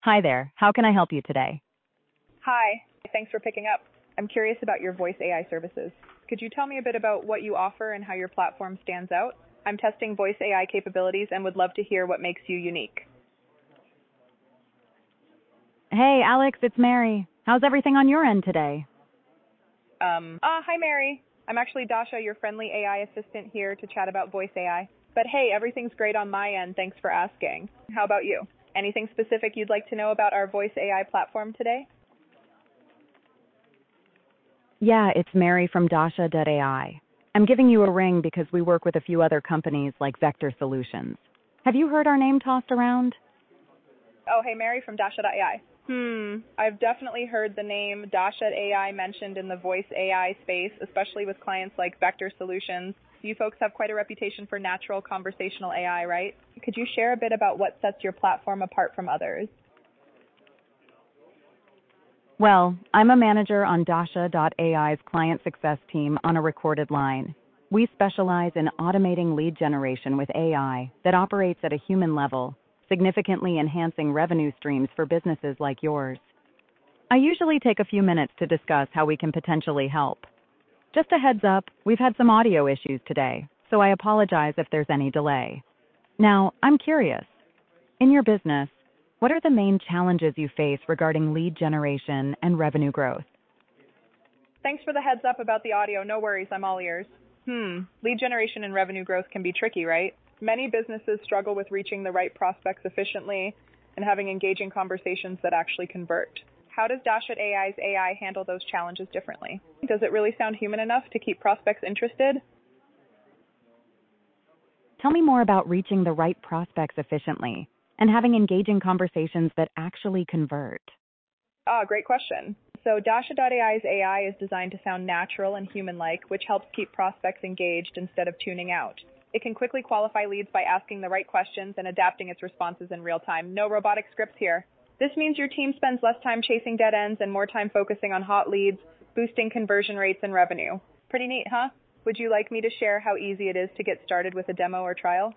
Hi there. How can I help you today? Hi, thanks for picking up. I'm curious about your voice AI services. Could you tell me a bit about what you offer and how your platform stands out? I'm testing voice AI capabilities and would love to hear what makes you unique. Hey, Alex, it's Mary. How's everything on your end today? Hi Mary. I'm actually Dasha, your friendly AI assistant here to chat about voice AI. But hey, everything's great on my end, thanks for asking. How about you? Anything specific you'd like to know about our voice AI platform today? Yeah, it's Mary from Dasha.ai. I'm giving you a ring because we work with a few other companies like Vector Solutions. Have you heard our name tossed around? Oh, hey, Mary from Dasha.ai. I've definitely heard the name Dasha.ai mentioned in the voice AI space, especially with clients like Vector Solutions. You folks have quite a reputation for natural conversational AI, right? Could you share a bit about what sets your platform apart from others? Well, I'm a manager on Dasha.ai's client success team on a recorded line. We specialize in automating lead generation with AI that operates at a human level, significantly enhancing revenue streams for businesses like yours. I usually take a few minutes to discuss how we can potentially help. Just a heads up, we've had some audio issues today, so I apologize if there's any delay. Now, I'm curious. In your business, what are the main challenges you face regarding lead generation and revenue growth? Thanks for the heads up about the audio. No worries, I'm all ears. Lead generation and revenue growth can be tricky, right? Many businesses struggle with reaching the right prospects efficiently and having engaging conversations that actually convert. How does Dash.ai's AI handle those challenges differently? Does it really sound human enough to keep prospects interested? Tell me more about reaching the right prospects efficiently and having engaging conversations that actually convert. Great question. So Dasha.ai's AI is designed to sound natural and human-like, which helps keep prospects engaged instead of tuning out. It can quickly qualify leads by asking the right questions and adapting its responses in real time. No robotic scripts here. This means your team spends less time chasing dead ends and more time focusing on hot leads, boosting conversion rates and revenue. Pretty neat, huh? Would you like me to share how easy it is to get started with a demo or trial?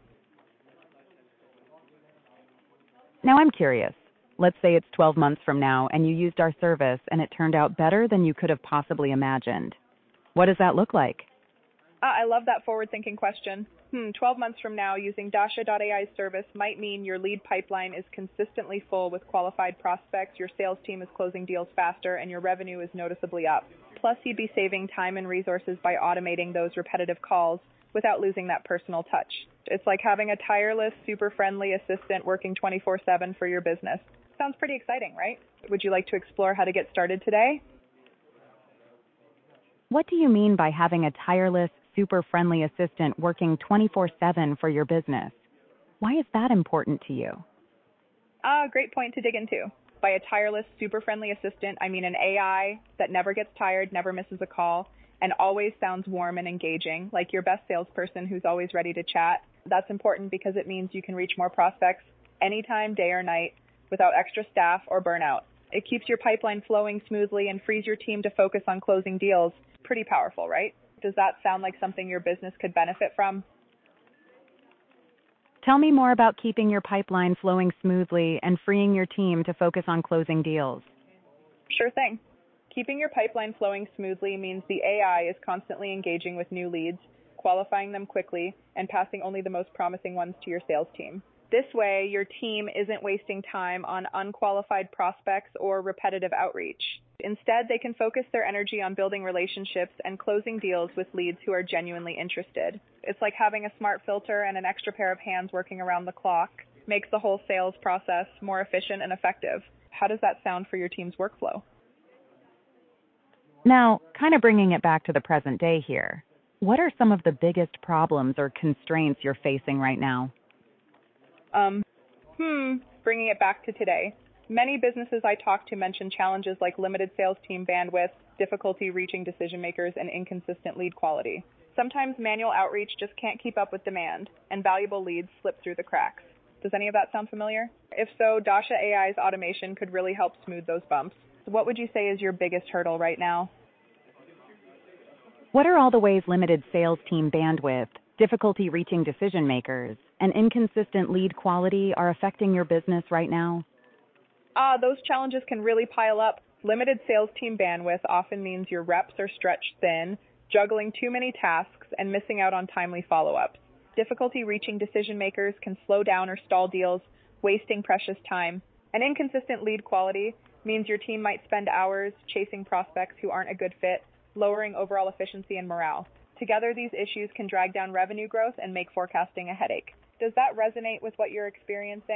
Now I'm curious. Let's say it's 12 months from now and you used our service and it turned out better than you could have possibly imagined. What does that look like? I love that forward-thinking question. 12 months from now, using Dasha.ai's service might mean your lead pipeline is consistently full with qualified prospects, your sales team is closing deals faster, and your revenue is noticeably up. Plus, you'd be saving time and resources by automating those repetitive calls without losing that personal touch. It's like having a tireless, super friendly assistant working 24/7 for your business. Sounds pretty exciting, right? Would you like to explore how to get started today? What do you mean by having a tireless, super friendly assistant working 24/7 for your business? Why is that important to you? Great point to dig into. By a tireless, super friendly assistant, I mean an AI that never gets tired, never misses a call, and always sounds warm and engaging, like your best salesperson who's always ready to chat. That's important because it means you can reach more prospects anytime, day or night, without extra staff or burnout. It keeps your pipeline flowing smoothly and frees your team to focus on closing deals. Pretty powerful, right? Does that sound like something your business could benefit from? Tell me more about keeping your pipeline flowing smoothly and freeing your team to focus on closing deals. Sure thing. Keeping your pipeline flowing smoothly means the AI is constantly engaging with new leads, qualifying them quickly, and passing only the most promising ones to your sales team. This way, your team isn't wasting time on unqualified prospects or repetitive outreach. Instead, they can focus their energy on building relationships and closing deals with leads who are genuinely interested. It's like having a smart filter and an extra pair of hands working around the clock. Makes the whole sales process more efficient and effective. How does that sound for your team's workflow? Now, kind of bringing it back to the present day here, what are some of the biggest problems or constraints you're facing right now? Bringing it back to today. Many businesses I talk to mention challenges like limited sales team bandwidth, difficulty reaching decision makers, and inconsistent lead quality. Sometimes manual outreach just can't keep up with demand, and valuable leads slip through the cracks. Does any of that sound familiar? If so, Dasha AI's automation could really help smooth those bumps. What would you say is your biggest hurdle right now? What are all the ways limited sales team bandwidth, difficulty reaching decision makers, and inconsistent lead quality are affecting your business right now? Those challenges can really pile up. Limited sales team bandwidth often means your reps are stretched thin, juggling too many tasks, and missing out on timely follow-ups. Difficulty reaching decision makers can slow down or stall deals, wasting precious time. And inconsistent lead quality means your team might spend hours chasing prospects who aren't a good fit, lowering overall efficiency and morale. Together, these issues can drag down revenue growth and make forecasting a headache. Does that resonate with what you're experiencing?